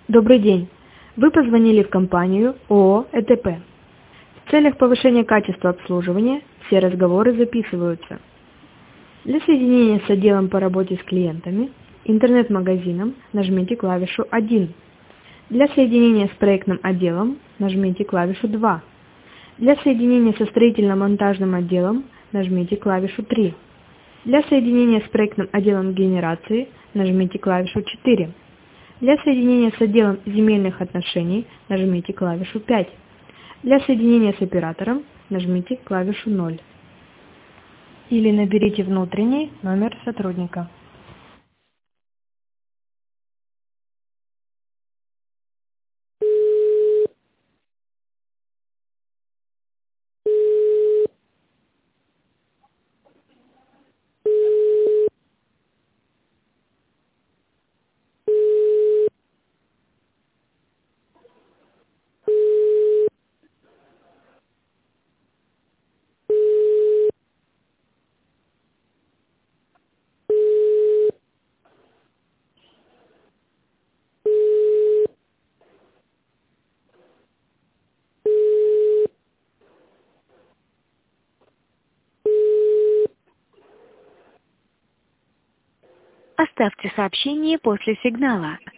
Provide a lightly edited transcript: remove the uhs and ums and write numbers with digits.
Добрый день. Вы позвонили в компанию ООО «ЭТП». В целях повышения качества обслуживания все разговоры записываются. Для соединения с отделом по работе с клиентами, интернет-магазином нажмите клавишу 1. Для соединения с проектным отделом нажмите клавишу 2. Для соединения со строительно-монтажным отделом нажмите клавишу 3. Для соединения с проектным отделом генерации нажмите клавишу 4. Для соединения с отделом земельных отношений нажмите клавишу 5. Для соединения с оператором нажмите клавишу 0. Или наберите внутренний номер сотрудника. Оставьте сообщение после сигнала.